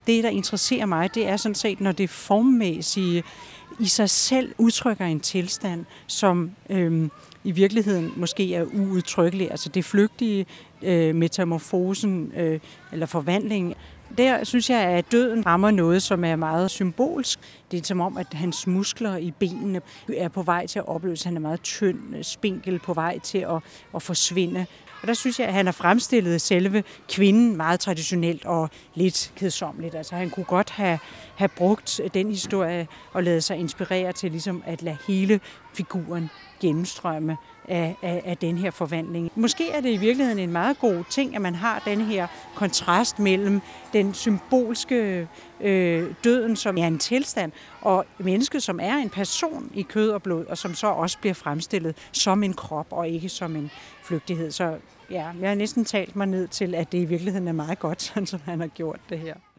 Det, der interesserer mig, det er sådan set, når det formmæssige i sig selv udtrykker en tilstand, som i virkeligheden måske er uudtrykkelig. Altså det flygtige, metamorfosen eller forvandling. Der synes jeg, at døden rammer noget, som er meget symbolsk. Det er som om, at hans muskler i benene er på vej til at opløse. Han er meget tynd, spinkel, på vej til at forsvinde. Og der synes jeg, at han har fremstillet selve kvinden meget traditionelt og lidt kedsommeligt. Altså han kunne godt have brugt den historie og ladet sig inspirere til ligesom at lade hele figuren gennemstrømme af den her forvandling. Måske er det i virkeligheden en meget god ting, at man har den her kontrast mellem den symbolske døden, som er en tilstand, og mennesket, som er en person i kød og blod, og som så også bliver fremstillet som en krop og ikke som en flygtighed. Så ja, jeg har næsten talt mig ned til, at det i virkeligheden er meget godt, sådan som han har gjort det her.